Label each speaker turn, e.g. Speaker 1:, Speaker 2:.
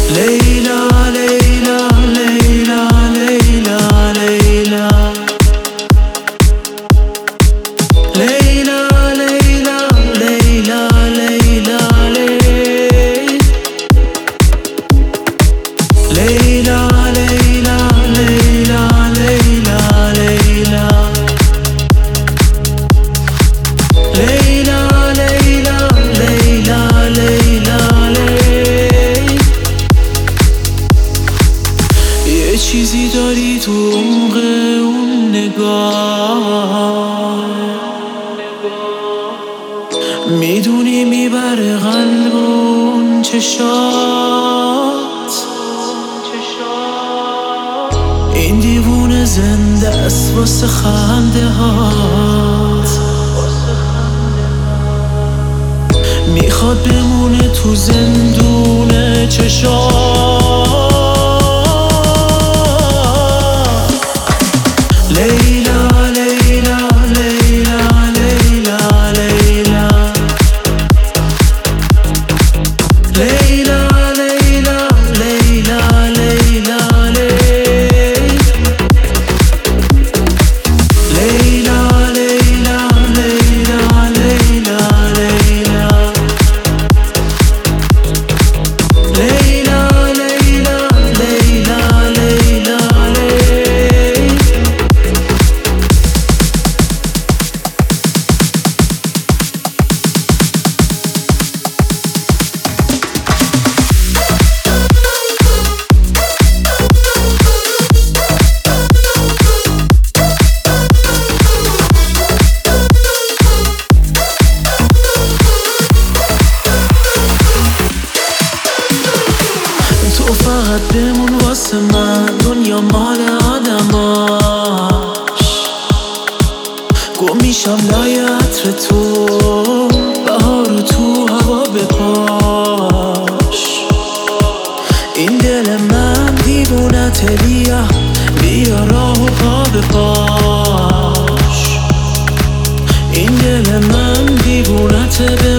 Speaker 1: لیلا لیلا لیلا لیلا لیلا لیلا لیلا لیلا لیلا لیلا لیلا لیلا لیلا لیلا لیلا لیلا لیلا لیلا یه چیزی داری تو عمق اون نگاه، میدونی میبره قلب اون چشات. این دیوونه زنده است واسه خنده هات، میخواد بمونه تو زندون چشات. لیلا لیلا لیلا لیلا لیلا لیلا لیلا لیلا لیلا لیلا لیلا لیلا لیلا لیلا لیلا لیلا لیلا تو فقط بمون واسه من، دنیا مال آدماش. گم میشم لای عطر تو، بهارو تو هوا بپاش. این دل من دیوونته، بیا راهو پا بپاش. این دل من دیوونته